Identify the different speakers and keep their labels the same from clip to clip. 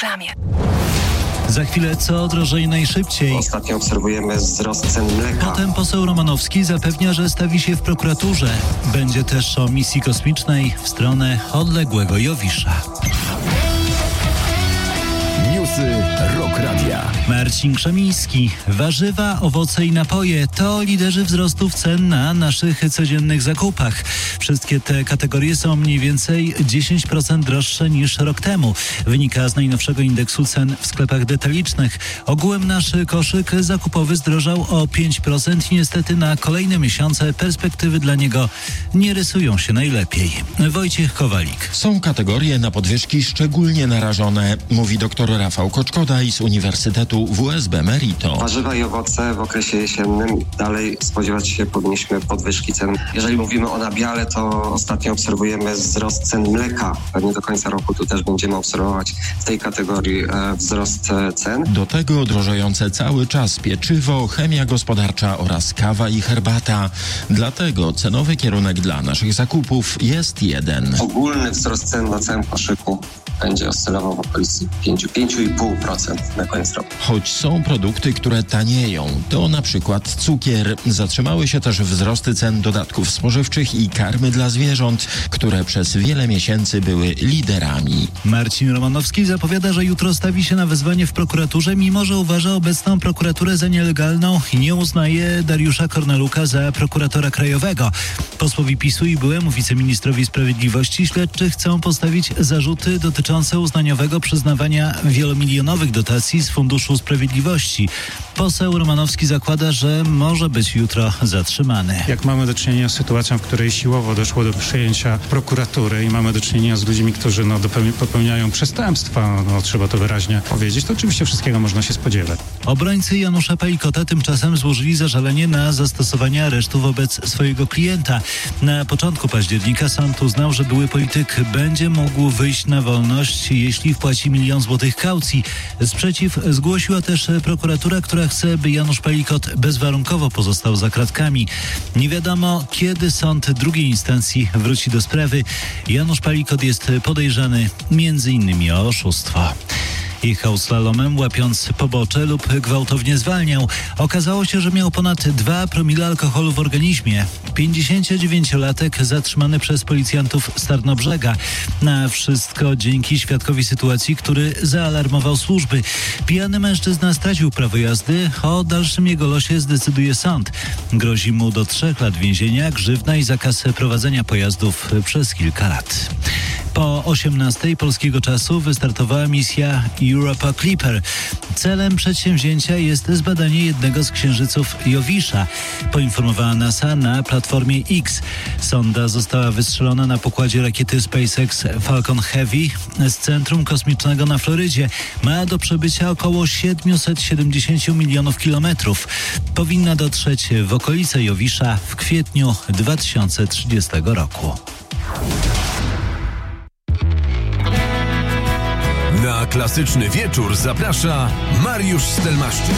Speaker 1: programie.
Speaker 2: Za chwilę co drożej najszybciej.
Speaker 3: Ostatnio obserwujemy wzrost cen mleka.
Speaker 2: Potem poseł Romanowski zapewnia, że stawi się w prokuraturze. Będzie też o misji kosmicznej w stronę odległego Jowisza.
Speaker 4: Newsy Rock Radia.
Speaker 2: Marcin Krzemiński. Warzywa, owoce i napoje to liderzy wzrostów cen na naszych codziennych zakupach. Wszystkie te kategorie są mniej więcej 10% droższe niż rok temu. Wynika z najnowszego indeksu cen w sklepach detalicznych. Ogółem nasz koszyk zakupowy zdrożał o 5% i niestety na kolejne miesiące perspektywy dla niego nie rysują się najlepiej. Wojciech Kowalik.
Speaker 5: Są kategorie na podwyżki szczególnie narażone, mówi dr Rafał Koczkodaj z Uniwersytetu WSB Merito.
Speaker 3: Warzywa i owoce w okresie jesiennym dalej spodziewać się powinniśmy podwyżki cen. Jeżeli mówimy o nabiale, to ostatnio obserwujemy wzrost cen mleka. Pewnie do końca roku tu też będziemy obserwować w tej kategorii wzrost cen.
Speaker 5: Do tego drożejące cały czas pieczywo, chemia gospodarcza oraz kawa i herbata. Dlatego cenowy kierunek dla naszych zakupów jest jeden.
Speaker 3: Ogólny wzrost cen na całym koszyku będzie oscylował w okolicy 5,5% na koniec roku.
Speaker 5: Choć są produkty, które tanieją, to na przykład cukier. Zatrzymały się też wzrosty cen dodatków spożywczych i karmy dla zwierząt, które przez wiele miesięcy były liderami.
Speaker 2: Marcin Romanowski zapowiada, że jutro stawi się na wezwanie w prokuraturze, mimo że uważa obecną prokuraturę za nielegalną i nie uznaje Dariusza Korneluka za prokuratora krajowego. Posłowi PiS-u i byłemu wiceministrowi sprawiedliwości śledczy chcą postawić zarzuty dotyczące uznaniowego przyznawania wielomilionowych dotacji z Funduszu Sprawiedliwości. Poseł Romanowski zakłada, że może być jutro zatrzymany.
Speaker 6: Jak mamy do czynienia z sytuacją, w której siłowo doszło do przejęcia prokuratury i mamy do czynienia z ludźmi, którzy popełniają przestępstwa, trzeba to wyraźnie powiedzieć, to oczywiście wszystkiego można się spodziewać.
Speaker 2: Obrońcy Janusza Palikota tymczasem złożyli zażalenie na zastosowanie aresztu wobec swojego klienta. Na początku października sąd uznał, że były polityk będzie mógł wyjść na wolność, jeśli wpłaci 1 000 000 złotych kaucji. Sprzeciw zgłosiła też prokuratura, która chce, by Janusz Palikot bezwarunkowo pozostał za kratkami. Nie wiadomo, kiedy sąd drugiej instancji wróci do sprawy. Janusz Palikot jest podejrzany m.in. o oszustwo. Jechał slalomem, łapiąc pobocze lub gwałtownie zwalniał. Okazało się, że miał ponad 2 promile alkoholu w organizmie. 59-latek zatrzymany przez policjantów z Tarnobrzega. Na wszystko dzięki świadkowi sytuacji, który zaalarmował służby. Pijany mężczyzna stracił prawo jazdy. O dalszym jego losie zdecyduje sąd. Grozi mu do 3 lat więzienia, grzywna i zakaz prowadzenia pojazdów przez kilka lat. Po 18:00 polskiego czasu wystartowała misja Europa Clipper. Celem przedsięwzięcia jest zbadanie jednego z księżyców Jowisza, poinformowała NASA na platformie X. Sonda została wystrzelona na pokładzie rakiety SpaceX Falcon Heavy z centrum kosmicznego na Florydzie. Ma do przebycia około 770 milionów kilometrów. Powinna dotrzeć w okolice Jowisza w kwietniu 2030 roku.
Speaker 4: Na klasyczny wieczór zaprasza Mariusz Stelmaszczyk.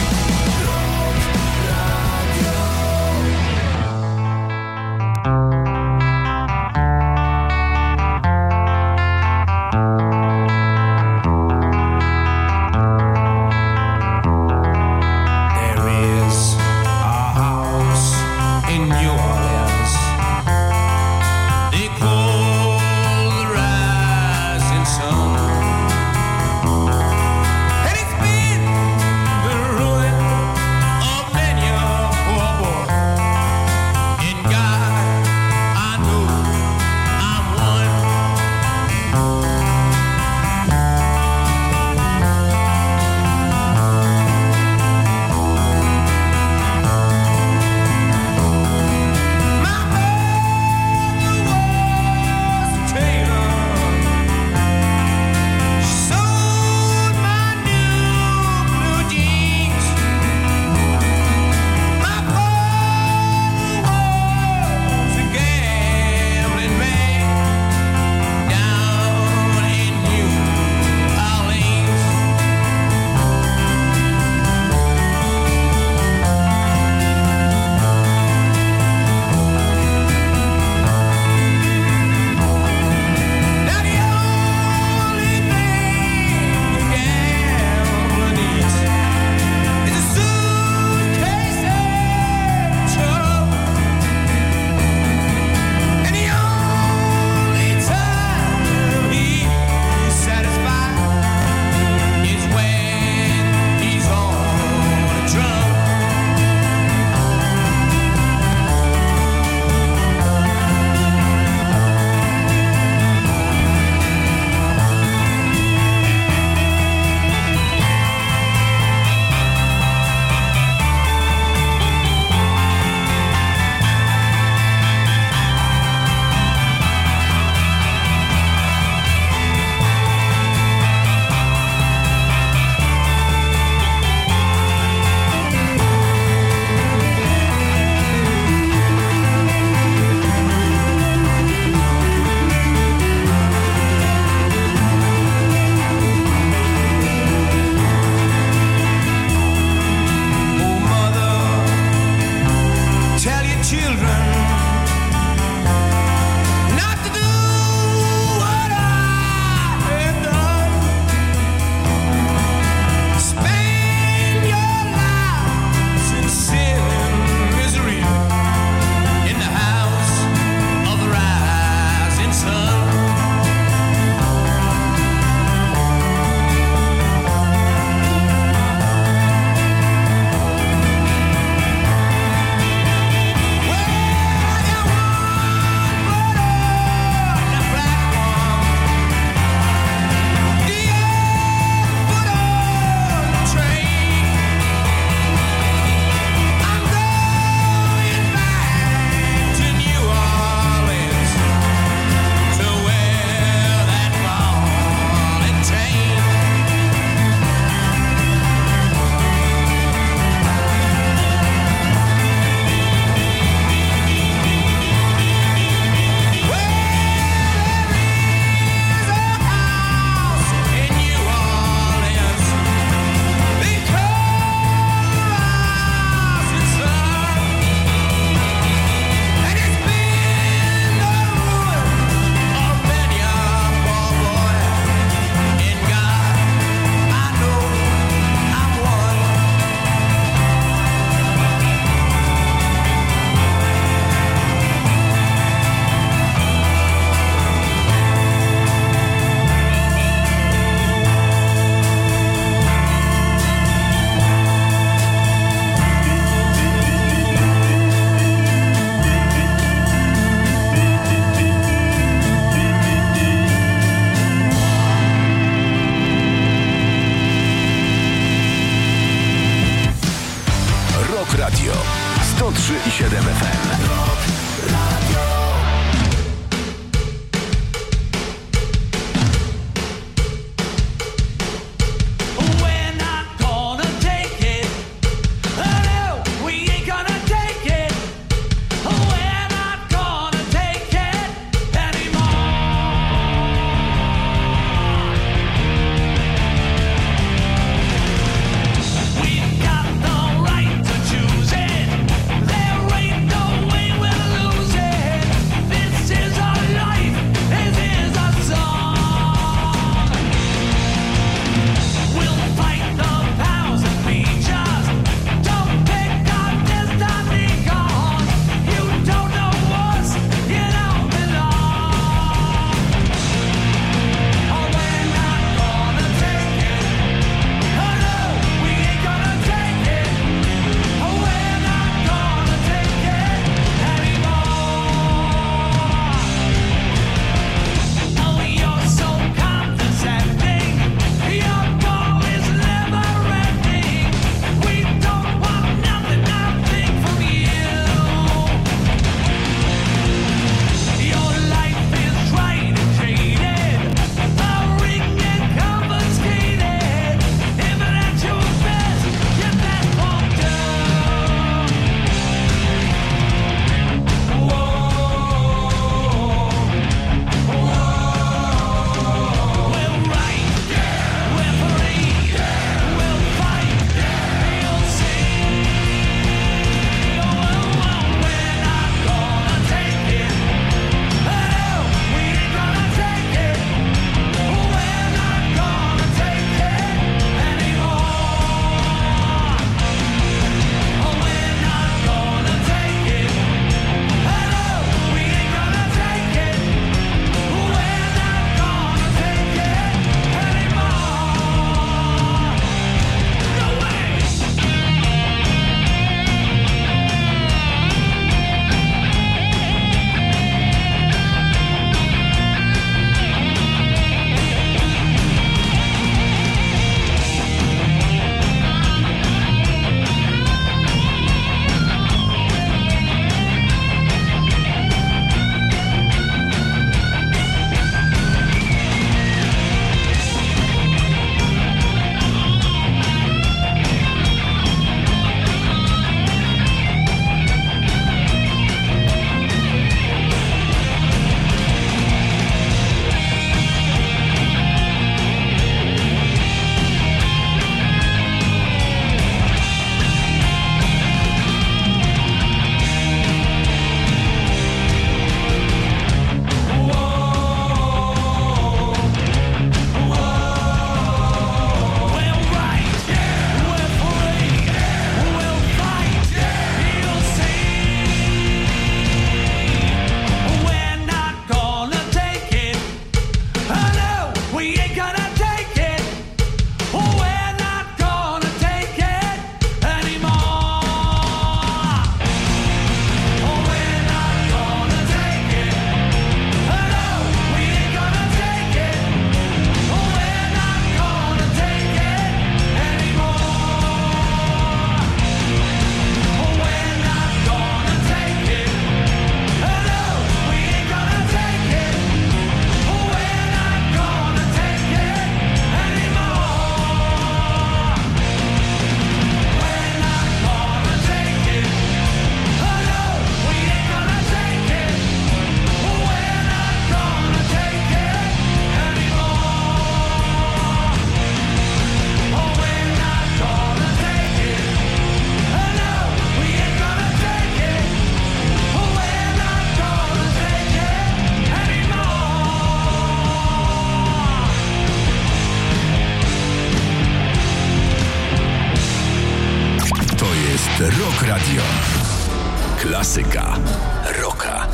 Speaker 4: Radio. Klasyka rocka.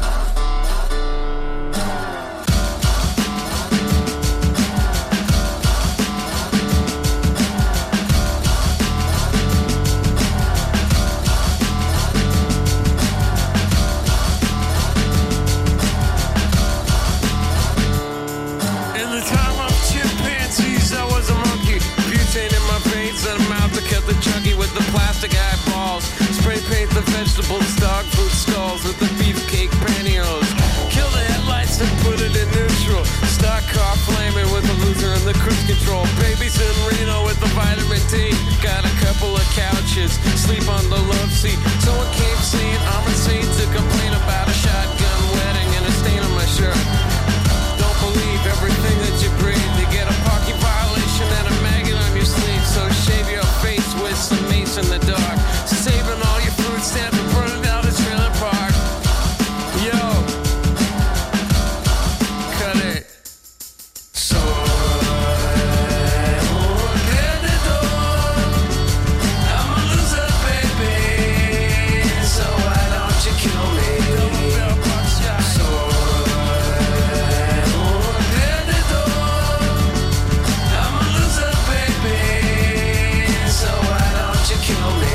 Speaker 1: Vegetables, dog food stalls with the beefcake pantyhose. Kill the headlights and put it in neutral. Stock car flaming with the loser and the cruise control. Babies in Reno with the vitamin D. Got a couple of couches, sleep on the love seat. Someone came saying I'm insane to complain about a shotgun wedding and a stain on my shirt. Don't believe everything that you breathe. You get a parking violation and a maggot on your sleeve. So shave your face with some mace in the dark. Saving all your food stamps and burning down the trailer park. Yo, cut it. So I'm a loser, baby. So why don't you kill me? So I'm a loser, baby. So why don't you kill me?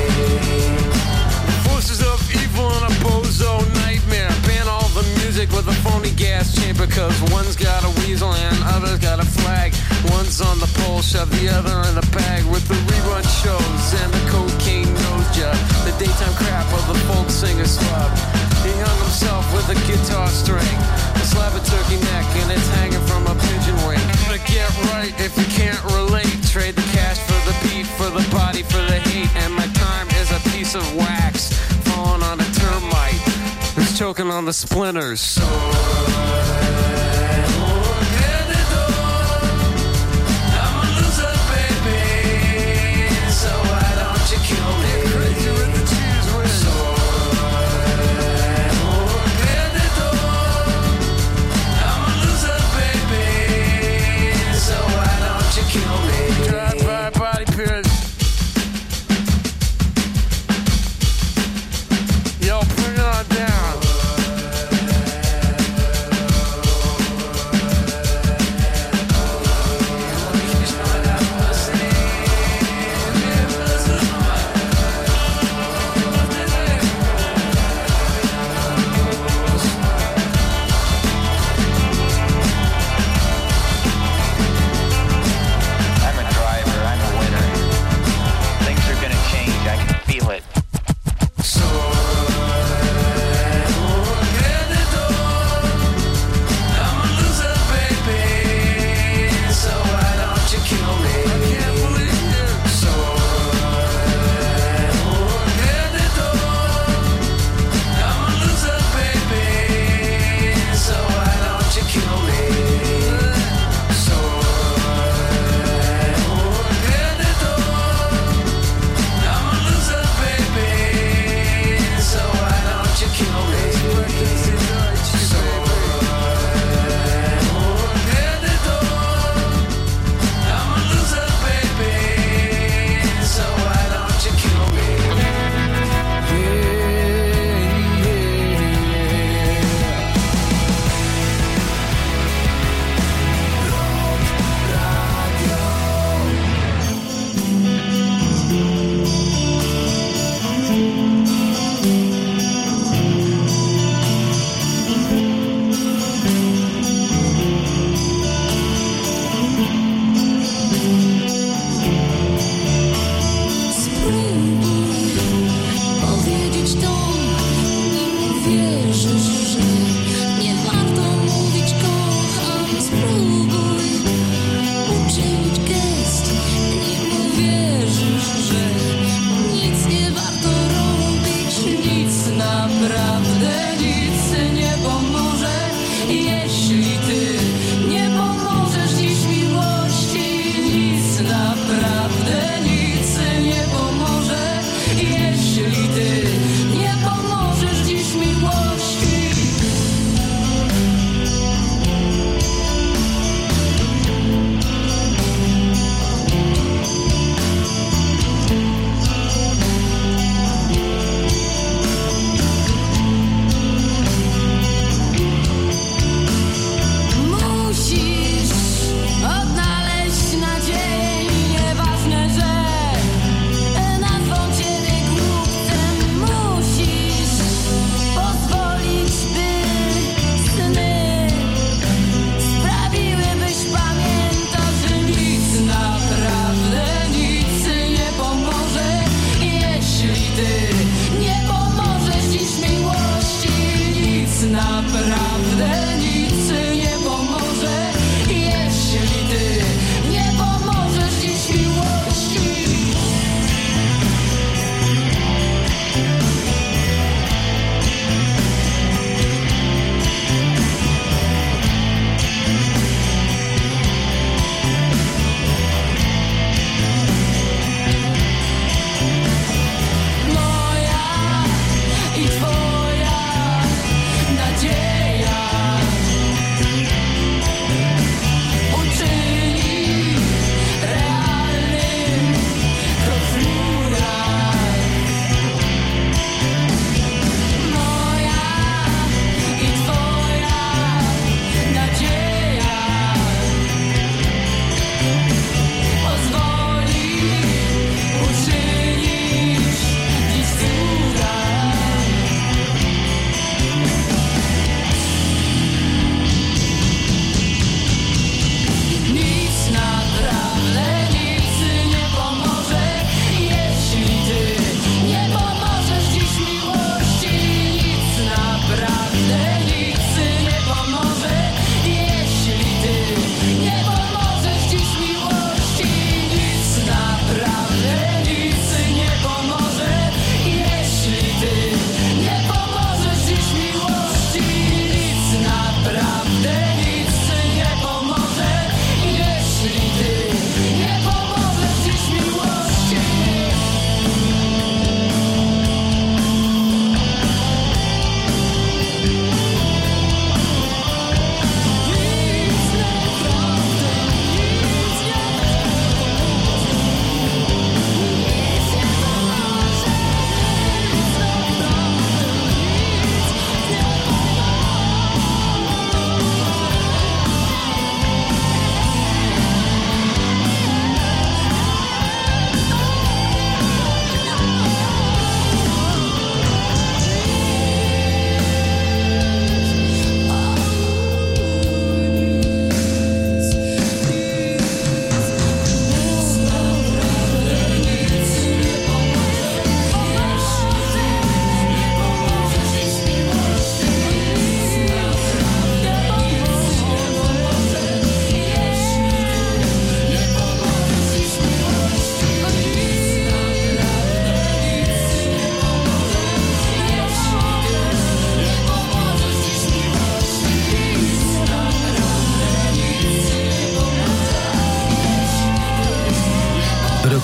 Speaker 1: With a phony gas chamber, cause one's got a weasel and other's got a flag. One's on the pole, shove the other in a bag. With the rerun shows and the cocaine nose job, the daytime crap of the folk singer slub. He hung himself with a guitar string, a slab of turkey neck, and it's hanging from a pigeon wing. But get right if you can't relate. Trade the cash for the beat, for the body, for the hate. And my time is a piece of wax falling on a termite who's choking on the splinters. So I'm a loser, baby. So why don't you kill me? Crazy with the cheese whiz. So I'm a loser, baby. So why don't you kill me? Drive-by body pierce. Yo, bring it on down.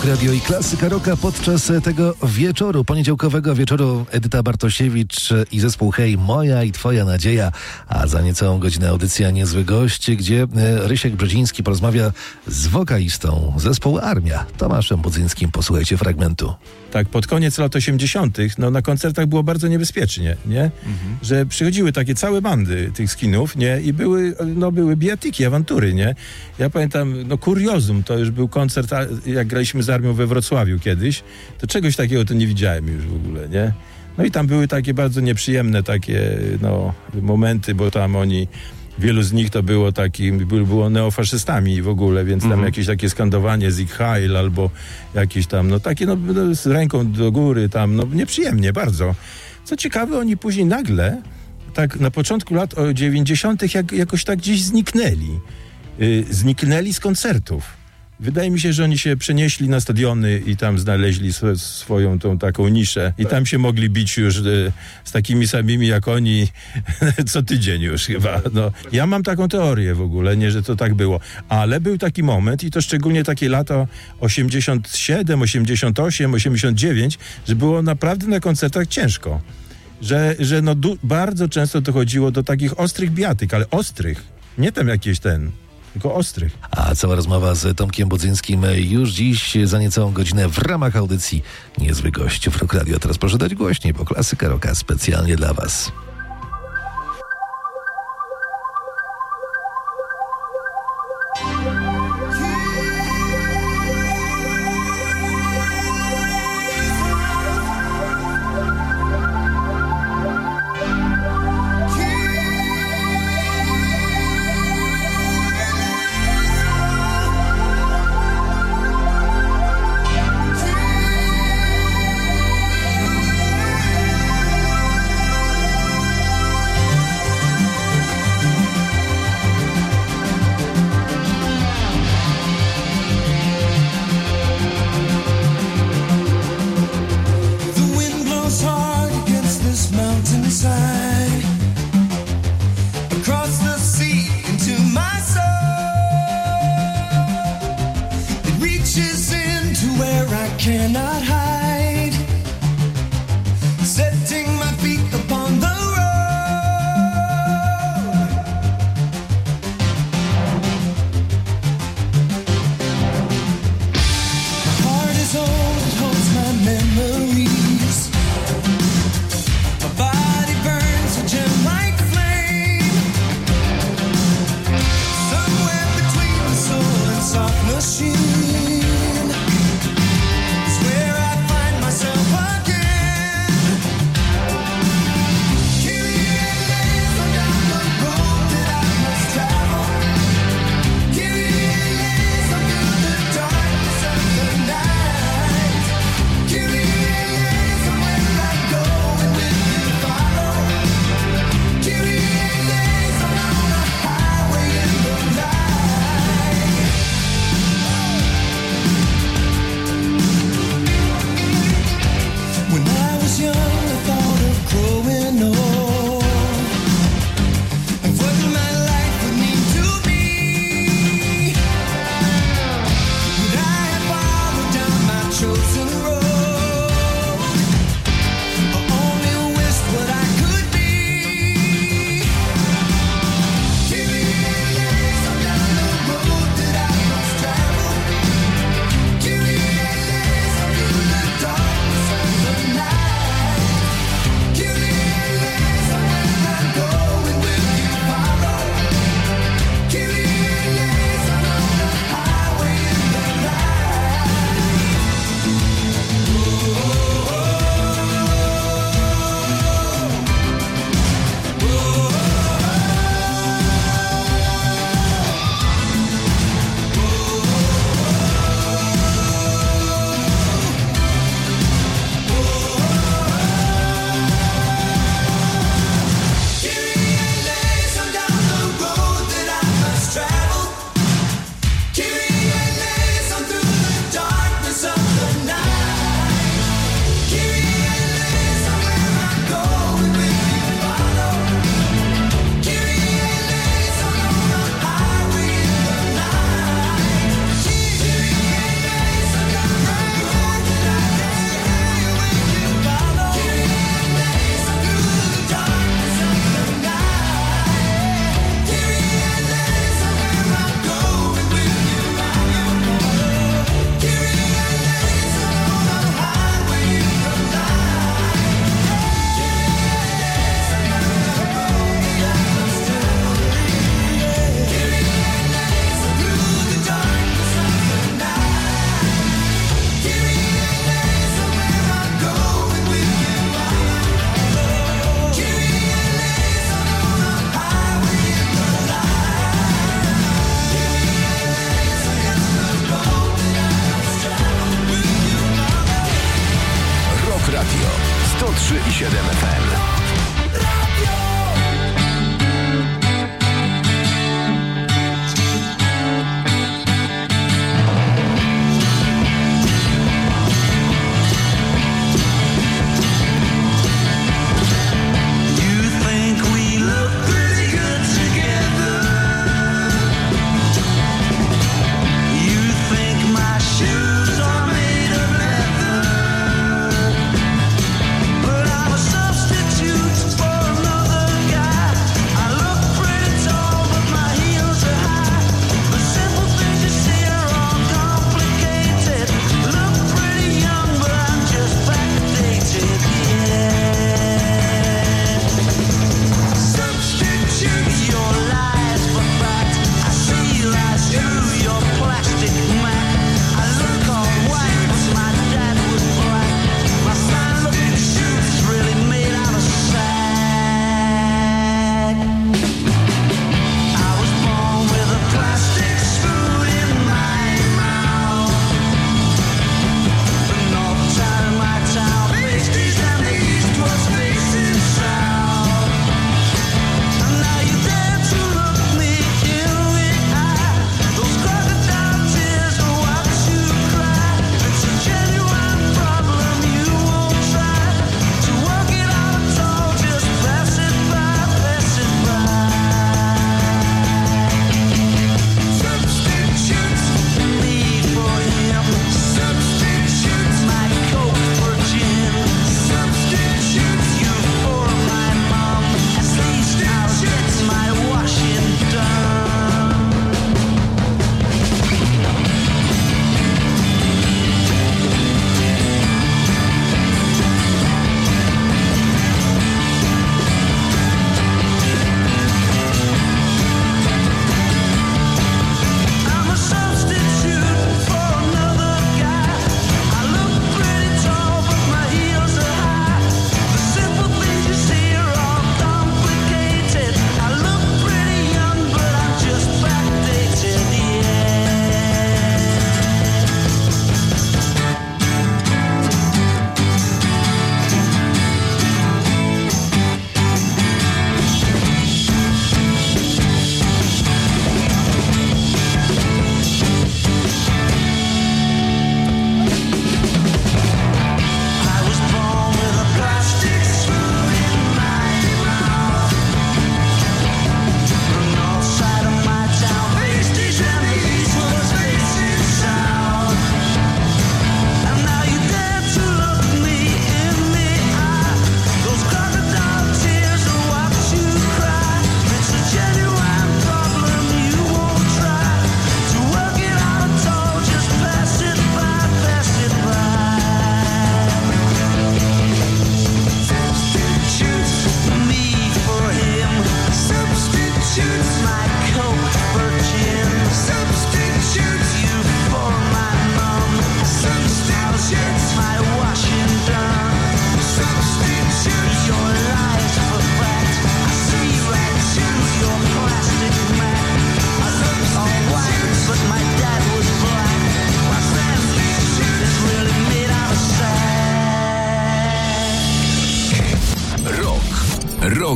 Speaker 7: Radio i Klasyka Rocka podczas tego wieczoru, poniedziałkowego wieczoru. Edyta Bartosiewicz i zespół Hej, moja i twoja nadzieja, a za niecałą godzinę audycja Niezły Gość, gdzie Rysiek Brzeziński porozmawia z wokalistą zespołu Armia, Tomaszem Budzyńskim. Posłuchajcie fragmentu.
Speaker 8: Tak, pod koniec lat 80. na koncertach było bardzo niebezpiecznie, nie? Że przychodziły takie całe bandy tych skinów, nie? I były bijatyki, awantury, nie? Ja pamiętam, kuriozum, to już był koncert, jak graliśmy z Armią we Wrocławiu kiedyś, to czegoś takiego to nie widziałem już w ogóle, nie? No i tam były takie bardzo nieprzyjemne momenty, bo tam wielu z nich to było neofaszystami w ogóle, więc tam jakieś takie skandowanie Sieg Heil albo jakieś tam, z ręką do góry tam, nieprzyjemnie bardzo. Co ciekawe, oni później nagle, tak na początku lat 90. jakoś tak gdzieś zniknęli. Zniknęli z koncertów. Wydaje mi się, że oni się przenieśli na stadiony i tam znaleźli swoją tą taką niszę i tam się mogli bić już z takimi samymi jak oni co tydzień już chyba. Ja mam taką teorię w ogóle, nie, że to tak było, ale był taki moment i to szczególnie takie lata 87, 88, 89, że było naprawdę na koncertach ciężko. Że bardzo często dochodziło do takich ostrych bijatyk, ale ostrych, nie tam jakieś tylko ostrych.
Speaker 7: A cała rozmowa z Tomkiem Budzyńskim już dziś za niecałą godzinę w ramach audycji Niezły Gość w Rock Radio. Teraz proszę dać głośniej, bo Klasyka Rocka specjalnie dla was.
Speaker 9: Cannot hide, setting my feet upon the road. My heart is old, it holds my memories. My body burns a gem like flame. Somewhere between the soul and soft machine. Where I find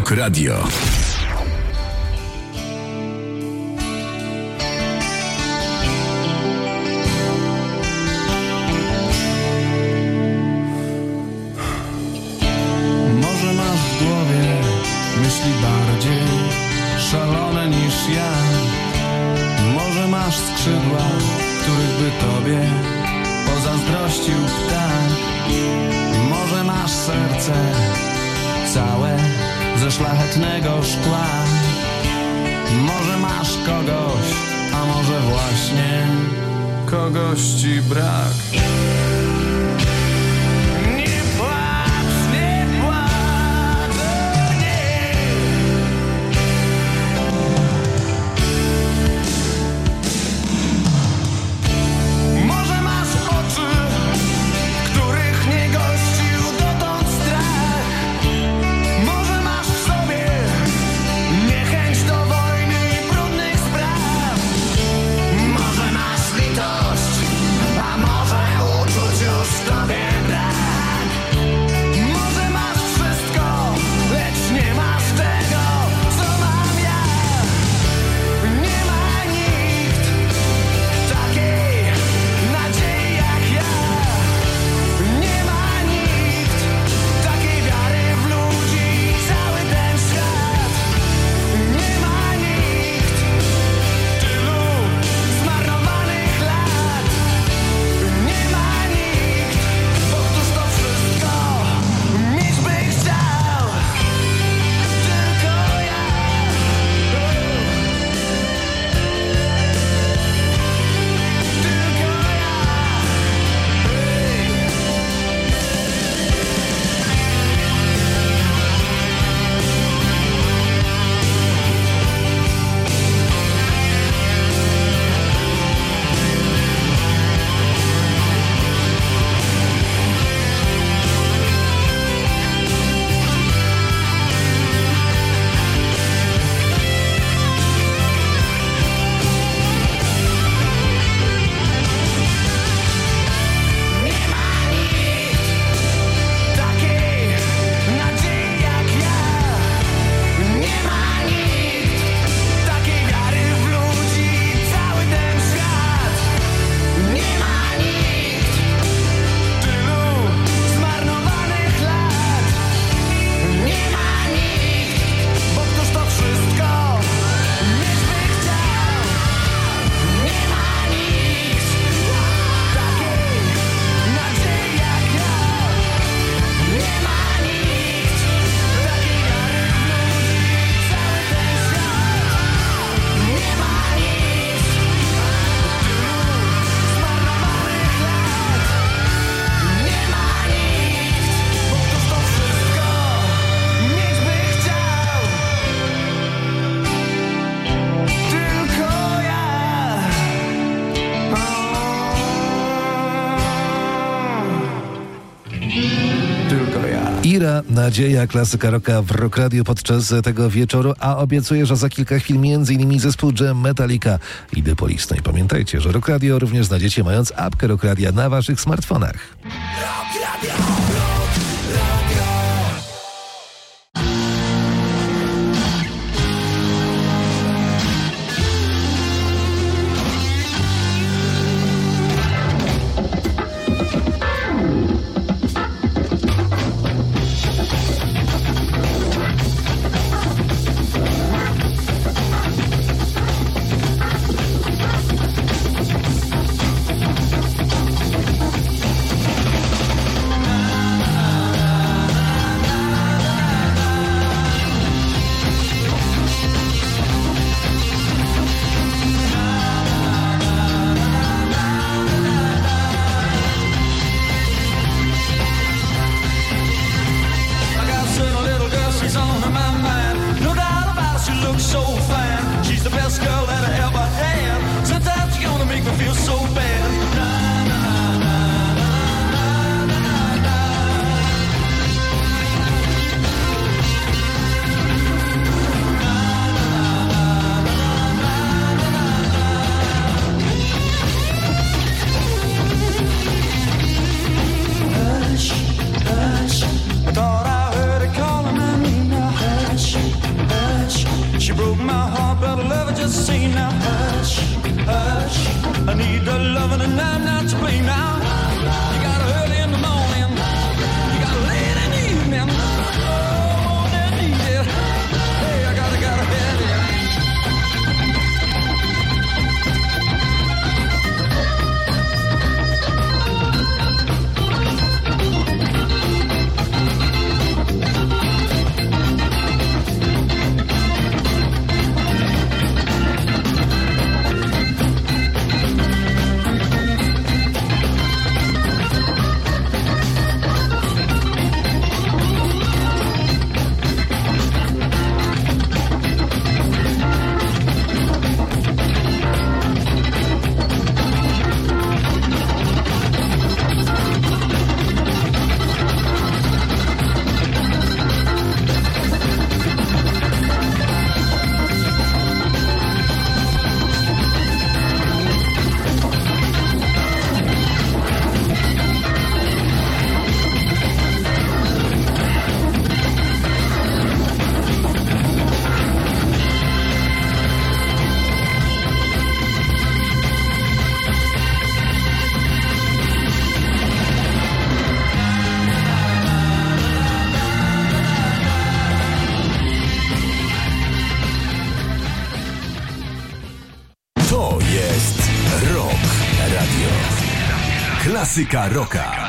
Speaker 4: Rock Radio.
Speaker 9: Może masz w głowie myśli bardziej szalone niż ja. Może masz skrzydła, których by tobie pozazdrościł ptak. Może masz serce całe ze szlachetnego szkła. Może masz kogoś, a może właśnie kogoś ci brak. Nie płacz, nie płacz, o nie. Może masz oczy, których nie gościł dotąd strach. Może masz w sobie niechęć do wojny i brudnych spraw. Może masz litość, a może uczuć już w tobie brak. Może masz wszystko, lecz nie masz tego, co mam ja. Nie ma nikt takiej nadziei jak ja. Nie ma nikt takiej wiary w ludzi i cały ten świat. Nie ma nikt tylu zmarnowanych lat. Nie ma nikt, bo któż to wszystko mieć by chciał. Tylko ja. Tylko ja. Nie ma nikt takiej nadziei jak ja. Nie ma nikt takiej wiary w ludzi i cały ten świat. Nie ma nikt tylu zmarnowanych lat. Nie ma nikt, bo któż to wszystko mieć by chciał. Nie ma nikt takiej nadziei jak ja. Nie ma nikt takiej wiary w ludzi i cały ten świat. Nie ma nikt tylu zmarnowanych lat. Nie ma nikt, bo któż to wszystko mieć by chciał. Tylko ja. Tylko ja.
Speaker 7: Ira, nadzieja, klasyka rocka w Rock Radio podczas tego wieczoru, a obiecuję, że za kilka chwil m.in. zespół Jam, Metallica i The Police. No i pamiętajcie, że Rock Radio również znajdziecie mając apkę Rock Radia na waszych smartfonach.
Speaker 9: Thank say now, hush, hush. I need the loving and I'm not to blame now. You got early in the morning, you got late in the evening. Oh, I need it. Hey, I gotta have it.
Speaker 4: To jest Rock Radio. Klasyka rocka.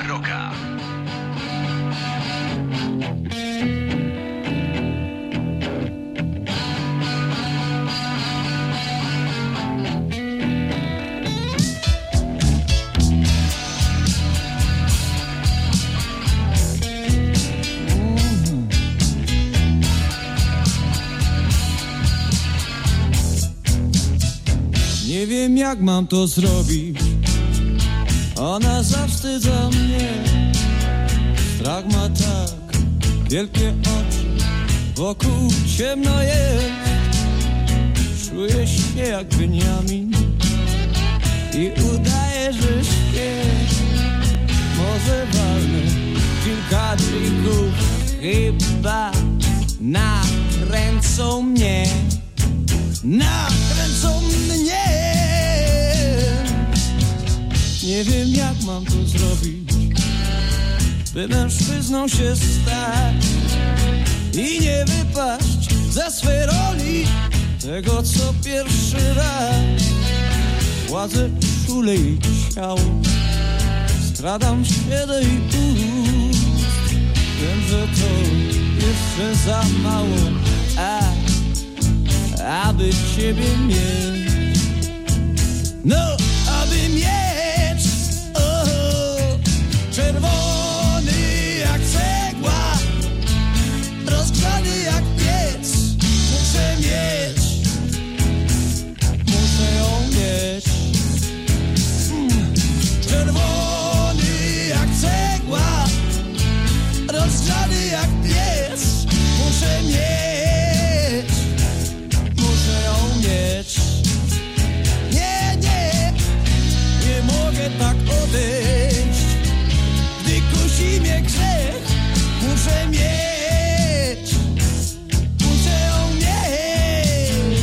Speaker 9: Nie wiem jak mam to zrobić. Ona zawstydza mnie. Strach ma tak wielkie oczy, wokół ciemno jest. Czuję się jak Beniamin i udaję, że śpię. Może walnę kilka drinków, chyba nakręcą mnie. Nakręcą mnie. Nie wiem jak mam to zrobić, by mężczyzną się stać i nie wypaść ze swej roli tego, co pierwszy raz. Władzę czule i ciało, skradam się do jej ust. Wiem, że to jeszcze za mało, aby ciebie mieć. No, aby mieć czerwony jak cegła, rozgrzany jak piec. Muszę mieć, muszę ją mieć. Czerwony jak cegła, rozgrzany jak piec. Muszę mieć, muszę ją mieć. Nie, nie, nie mogę tak odejść, gdy kusi mnie grzech. Muszę mieć, muszę ją mieć.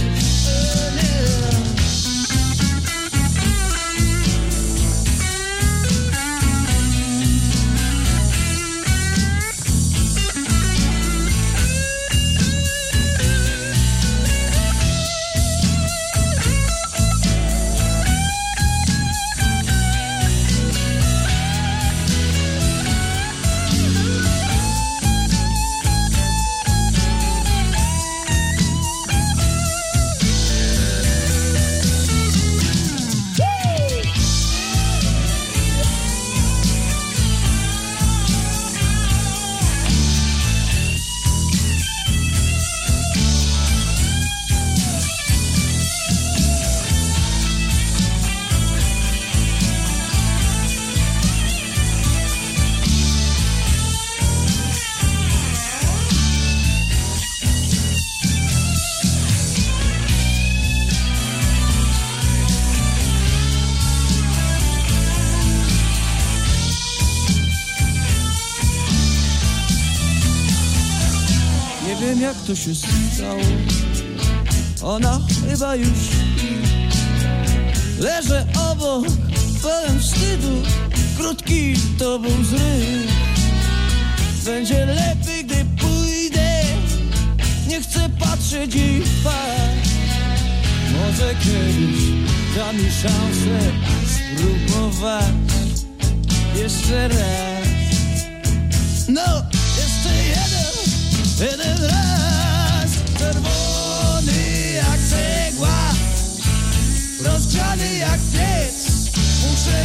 Speaker 9: Nie wiem jak to się stało, ona chyba już śpi. Leżę obok, pełen wstydu, krótki to był zryw. Będzie lepiej, gdy pójdę, nie chcę patrzeć i spać. Może kiedyś da mi szansę spróbować jeszcze raz. No, jeszcze jeden raz. Czerwony jak cegła, rozgrzany jak piec. Muszę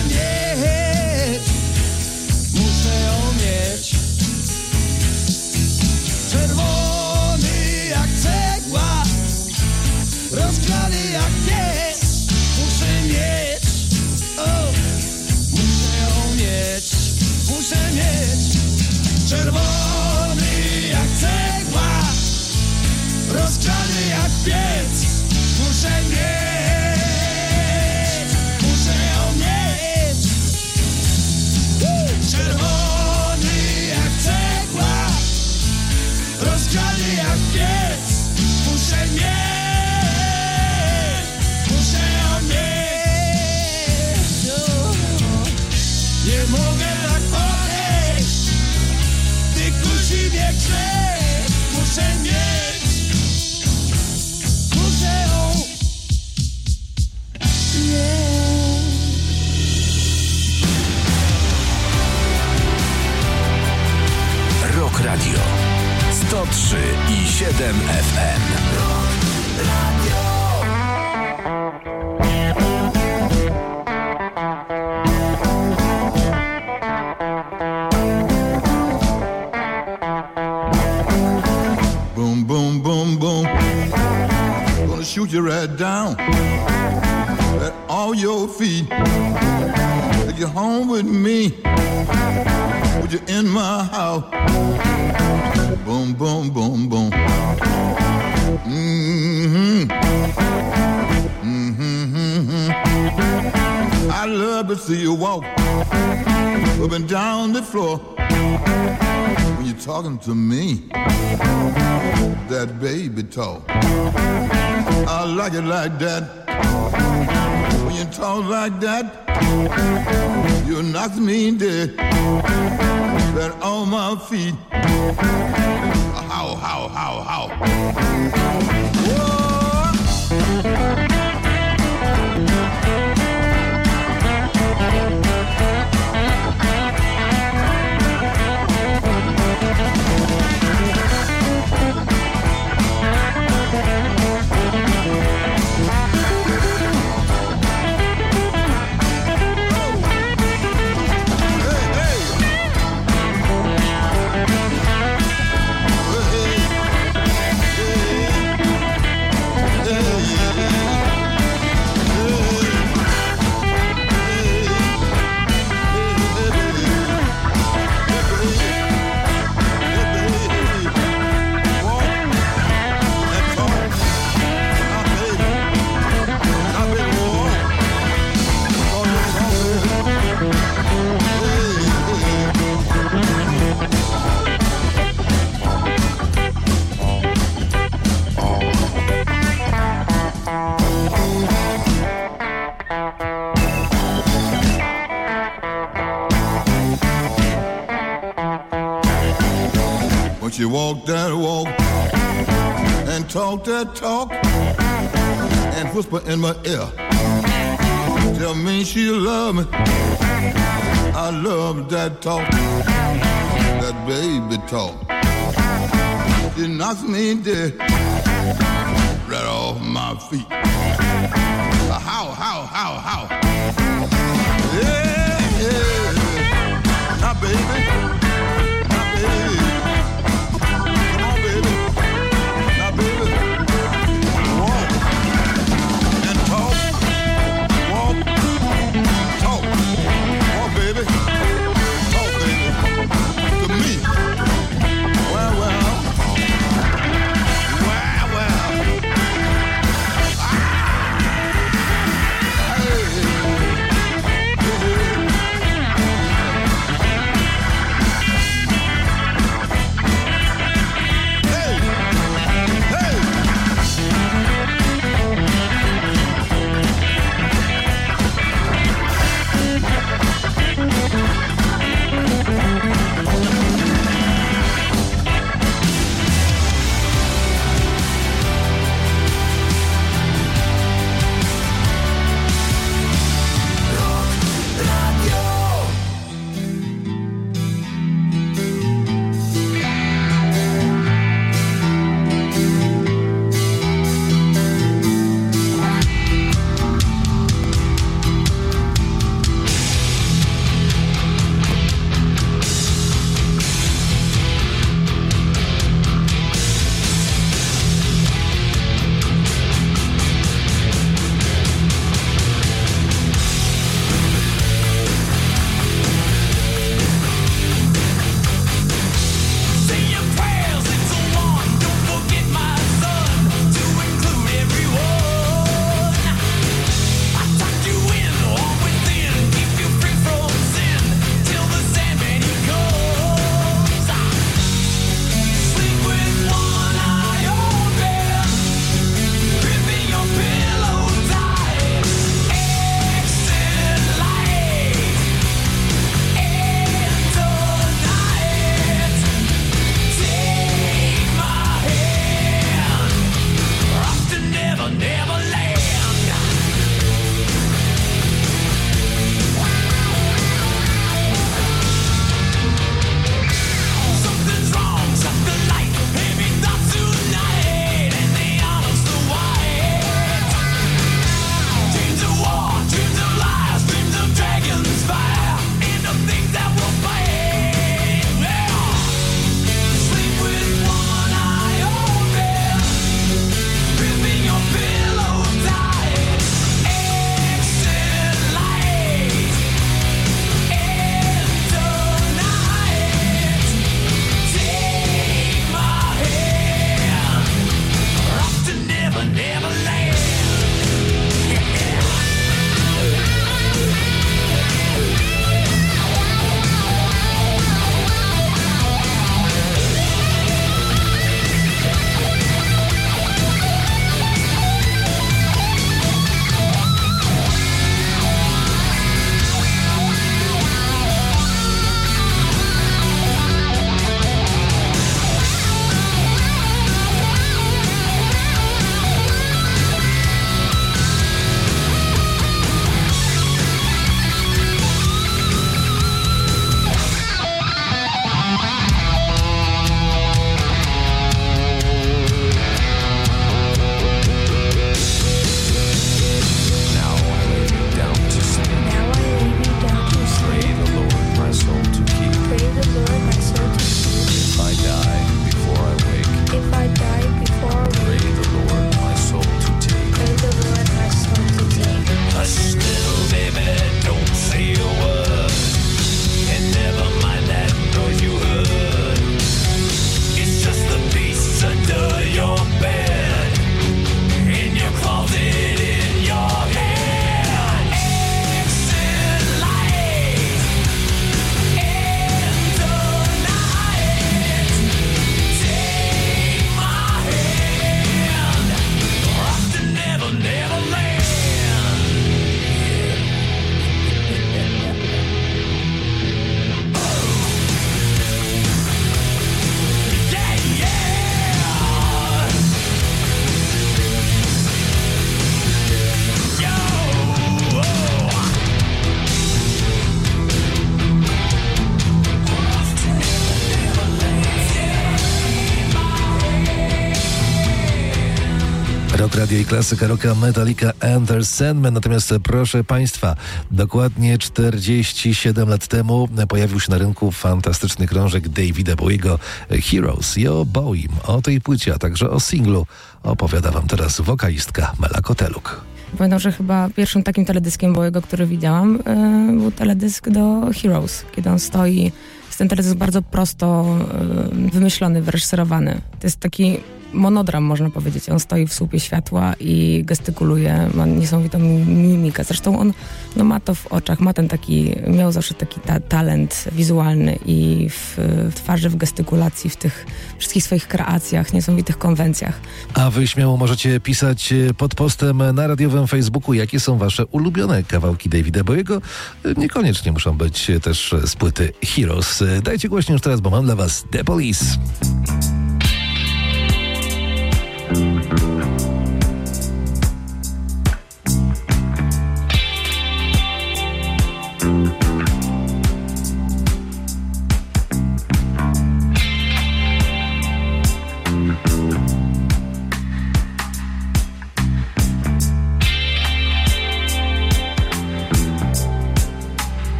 Speaker 9: ją mieć. Czerwony jak cegła, rozgrzany jak piec. Muszę mieć, muszę mieć. Czerwony jak cegła, rozgrzany jak piec. Muszę ją mieć. Czerwony jak cegła, rozgrzany jak piec. Muszę ją mieć. Nie mogę tak odejść, ty kusi mnie grzech. Muszę mieć, muszę ją
Speaker 4: Rock Radio 103,7 FM.
Speaker 10: Boom, boom, boom, boom. Gonna shoot you right down at all your feet. Take you home with me. Put you in my house. Boom, boom, boom, boom. Mm-hmm. Mm-hmm, mm-hmm. I love to see you walk up and down the floor when you're talking to me. That baby talk, I like it like that. When you talk like that, you knock me dead. That on my feet. How? Whoa. She walk that walk and talk that talk and whisper in my ear. Tell me she love me. I love that talk, that baby talk. She knocks me dead right off my feet. How? Yeah. Now, baby. Well.
Speaker 7: Radio i Klasyka Rocka, Metallica Enter Sandman. Natomiast proszę Państwa, dokładnie 47 lat temu pojawił się na rynku fantastyczny krążek Davida Bowiego Heroes i o Bowiem, o tej płycie, a także o singlu opowiada Wam teraz wokalistka Mela Koteluk.
Speaker 11: Pamiętam, że chyba pierwszym takim teledyskiem Bowiego, który widziałam, był teledysk do Heroes, kiedy on stoi. Jest ten teledysk bardzo prosto wymyślony, wyreżyserowany. To jest taki monodram, można powiedzieć. On stoi w słupie światła i gestykuluje, ma niesamowitą mimikę. Zresztą on ma to w oczach, miał zawsze taki talent wizualny i w twarzy, w gestykulacji, w tych wszystkich swoich kreacjach, niesamowitych konwencjach.
Speaker 7: A wy śmiało możecie pisać pod postem na radiowym Facebooku, jakie są wasze ulubione kawałki Davida Bowiego. Niekoniecznie muszą być też z płyty Heroes. Dajcie głośniej już teraz, bo mam dla was The Police.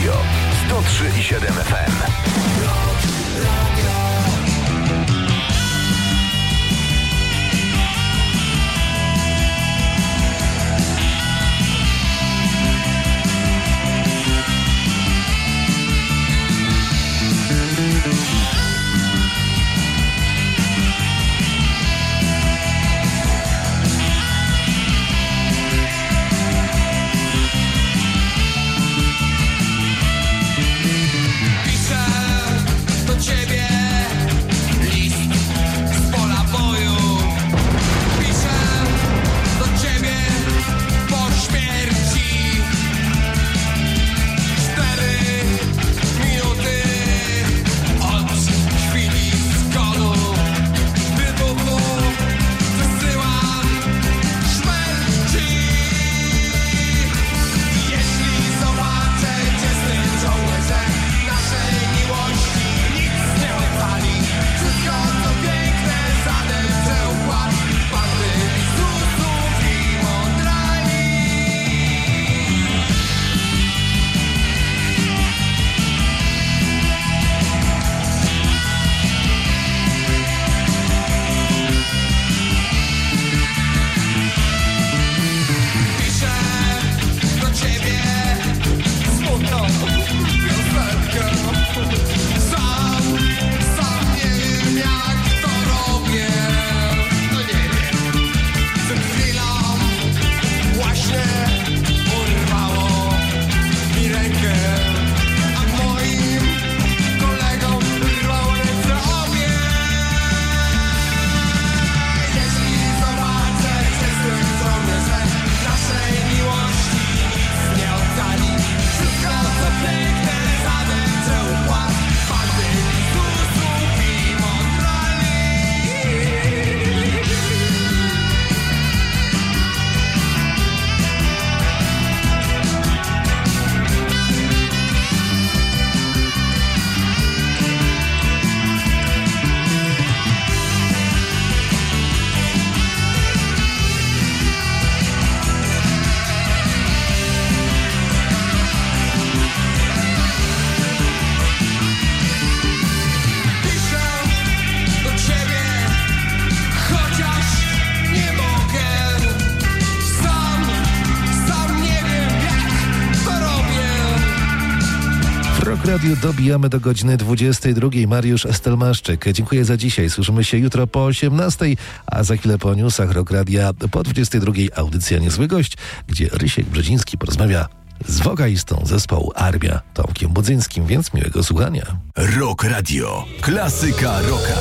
Speaker 4: Radio 103,7 FM.
Speaker 7: Radiu dobijamy do godziny 22. Mariusz Stelmaszczyk. Dziękuję za dzisiaj. Słyszymy się jutro po 18, a za chwilę po newsach Rock Radia po 22. audycja Niezły Gość, gdzie Rysiek Brzeziński porozmawia z wokalistą zespołu Armia, Tomkiem Budzyńskim, więc miłego słuchania.
Speaker 4: Rock Radio. Klasyka rocka.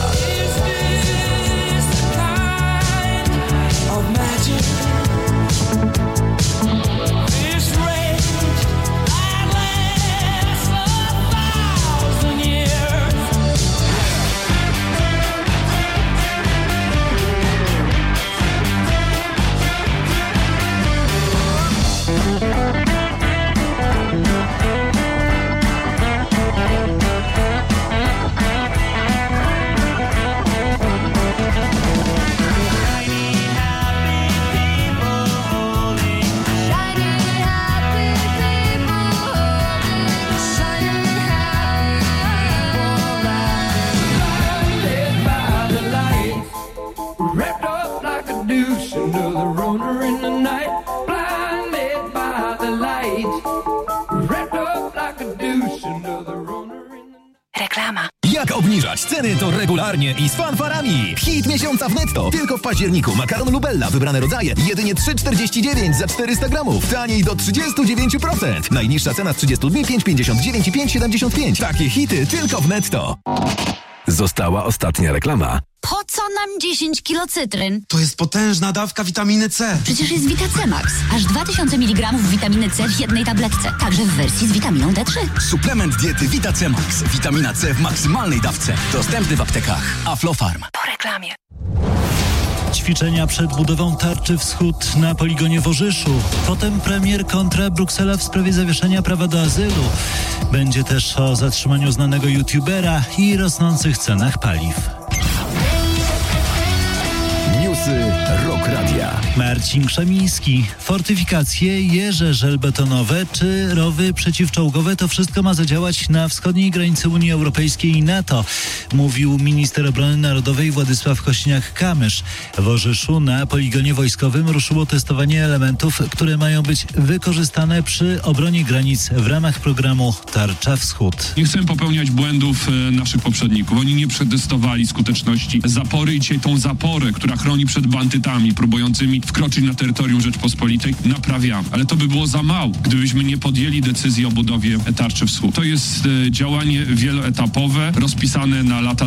Speaker 12: Reklama. Jak obniżać ceny to regularnie i z fanfarami. Hit miesiąca w Netto. Tylko w październiku makaron Lubella, wybrane rodzaje. Jedynie 3,49 za 400 gramów. Taniej do 39%. Najniższa cena z 30 dni 5,59 i 5,75. Takie hity tylko w Netto.
Speaker 4: Została ostatnia reklama.
Speaker 13: Po co nam 10 kilo cytryn?
Speaker 14: To jest potężna dawka witaminy C.
Speaker 13: Przecież jest Vita-C Max. Aż 2000 mg witaminy C w jednej tabletce. Także w wersji z witaminą D3.
Speaker 12: Suplement diety Vita-C Max. Witamina C w maksymalnej dawce. Dostępny w aptekach. Aflofarm.
Speaker 13: Po reklamie.
Speaker 2: Ćwiczenia przed budową tarczy wschód na poligonie w Orzyszu. Potem premier kontra Bruksela w sprawie zawieszenia prawa do azylu. Będzie też o zatrzymaniu znanego youtubera i rosnących cenach paliw.
Speaker 4: Newsy Rock Radia.
Speaker 2: Marcin Krzemiński. Fortyfikacje, jeże żelbetonowe czy rowy przeciwczołgowe, to wszystko ma zadziałać na wschodniej granicy Unii Europejskiej i NATO, mówił minister obrony narodowej Władysław Kośniak-Kamysz. W Orzyszu na poligonie wojskowym ruszyło testowanie elementów, które mają być wykorzystane przy obronie granic w ramach programu Tarcza Wschód.
Speaker 15: Nie chcemy popełniać błędów naszych poprzedników. Oni nie przetestowali skuteczności zapory i dzisiaj tą zaporę, która chroni przed bandytami próbującymi wkroczyć na terytorium Rzeczpospolitej, naprawiamy. Ale to by było za mało, gdybyśmy nie podjęli decyzji o budowie Tarczy Wschód. To jest działanie wieloetapowe, rozpisane na lata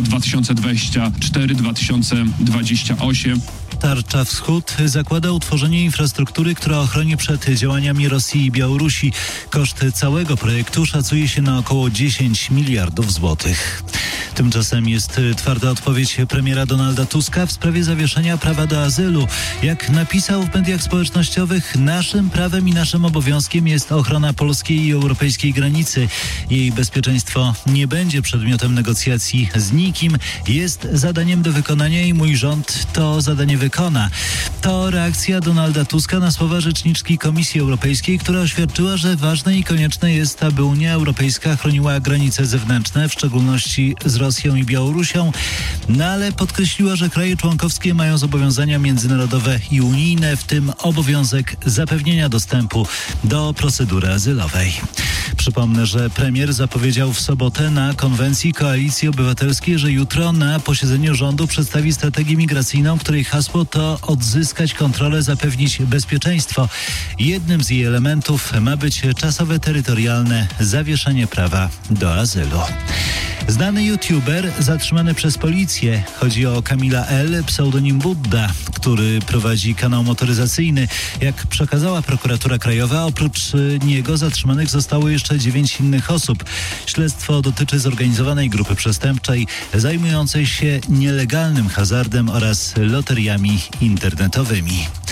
Speaker 15: 2024-2028.
Speaker 2: Tarcza Wschód zakłada utworzenie infrastruktury, która ochroni przed działaniami Rosji i Białorusi. Koszt całego projektu szacuje się na około 10 miliardów złotych. Tymczasem jest twarda odpowiedź premiera Donalda Tuska w sprawie zawieszenia prawa do azylu. Jak napisał w mediach społecznościowych, naszym prawem i naszym obowiązkiem jest ochrona polskiej i europejskiej granicy. Jej bezpieczeństwo nie będzie przedmiotem negocjacji z nikim. Jest zadaniem do wykonania i mój rząd to zadanie wykona. To reakcja Donalda Tuska na słowa rzeczniczki Komisji Europejskiej, która oświadczyła, że ważne i konieczne jest, aby Unia Europejska chroniła granice zewnętrzne, w szczególności z Rosją i Białorusią, ale podkreśliła, że kraje członkowskie mają zobowiązania międzynarodowe i unijne, w tym obowiązek zapewnienia dostępu do procedury azylowej. Przypomnę, że premier zapowiedział w sobotę na konwencji Koalicji Obywatelskiej, że jutro na posiedzeniu rządu przedstawi strategię migracyjną, której hasło to odzyskać kontrolę, zapewnić bezpieczeństwo. Jednym z jej elementów ma być czasowe terytorialne zawieszenie prawa do azylu. Znany youtuber zatrzymany przez policję. Chodzi o Kamila L., pseudonim Budda, który prowadzi kanał motoryzacyjny. Jak przekazała prokuratura krajowa, oprócz niego zatrzymanych zostało jeszcze 9 innych osób. Śledztwo dotyczy zorganizowanej grupy przestępczej zajmującej się nielegalnym hazardem oraz loteriami internetowymi.